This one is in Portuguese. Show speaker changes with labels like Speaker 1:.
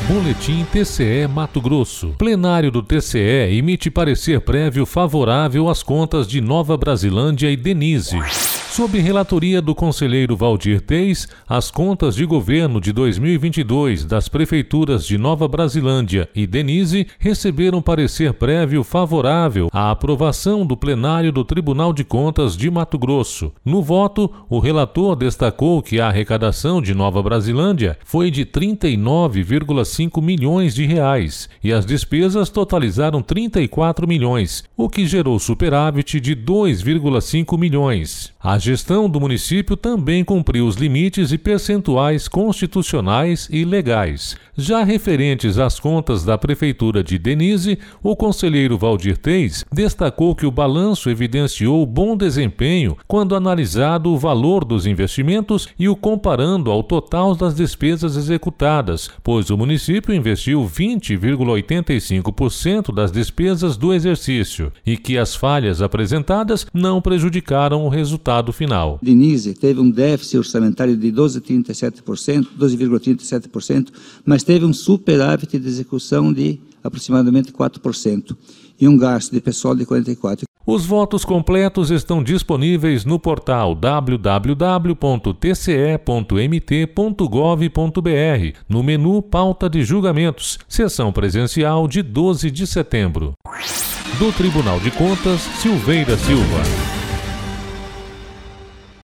Speaker 1: Boletim TCE Mato Grosso. Plenário do TCE emite parecer prévio favorável às contas de Nova Brasilândia e Denise. Sob relatoria do conselheiro Valdir Teis, as contas de governo de 2022 das prefeituras de Nova Brasilândia e Denise receberam parecer prévio favorável à aprovação do plenário do Tribunal de Contas de Mato Grosso. No voto, o relator destacou que a arrecadação de Nova Brasilândia foi de 39,5 milhões de reais e as despesas totalizaram 34 milhões, o que gerou superávit de 2,5 milhões. A gestão do município também cumpriu os limites e percentuais constitucionais e legais. Já referentes às contas da Prefeitura de Denise, o conselheiro Valdir Teis destacou que o balanço evidenciou bom desempenho quando analisado o valor dos investimentos e o comparando ao total das despesas executadas, pois o município investiu 20,85% das despesas do exercício e que as falhas apresentadas não prejudicaram o resultado final.
Speaker 2: Denise teve um déficit orçamentário de 12,37%, mas teve um superávit de execução de aproximadamente 4% e um gasto de pessoal de 44%.
Speaker 1: Os votos completos estão disponíveis no portal www.tce.mt.gov.br, no menu Pauta de Julgamentos, sessão presencial de 12 de setembro. Do Tribunal de Contas, Silveira Silva.